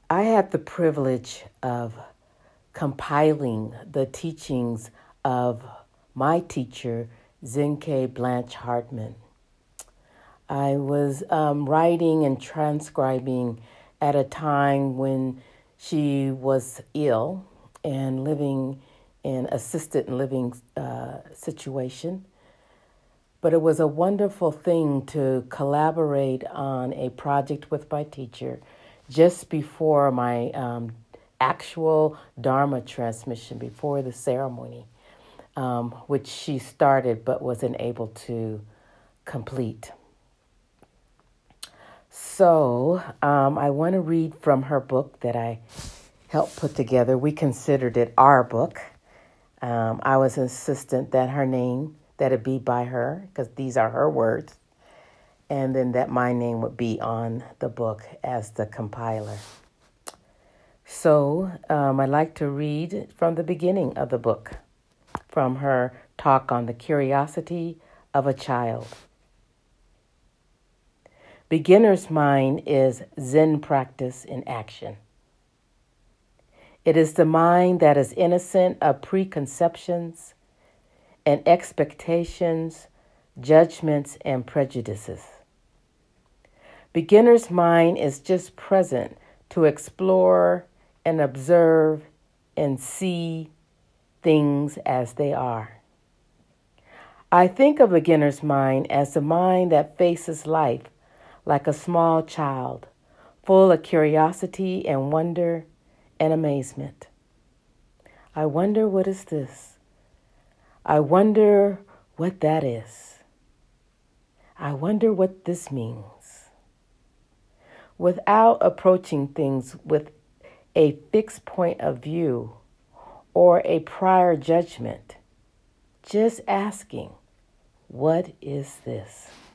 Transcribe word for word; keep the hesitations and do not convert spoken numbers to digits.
I had the privilege of compiling the teachings of my teacher, Zenke Blanche Hartman. I was um, writing and transcribing at a time when she was ill and living in assisted living uh, situation. But it was a wonderful thing to collaborate on a project with my teacher just before my um, actual Dharma transmission, before the ceremony, um, which she started but wasn't able to complete. So um, I want to read from her book that I helped put together. We considered it our book. Um, I was insistent that her name, that it be by her, because these are her words, and then that my name would be on the book as the compiler. So um, I'd like to read from the beginning of the book, from her talk on the curiosity of a child. Beginner's mind is Zen practice in action. It is the mind that is innocent of preconceptions and expectations, judgments, and prejudices. Beginner's mind is just present to explore and observe and see things as they are. I think of beginner's mind as the mind that faces life like a small child, full of curiosity and wonder and amazement. I wonder what is this? I wonder what that is. I wonder what this means. Without approaching things with a fixed point of view or a prior judgment, just asking, what is this?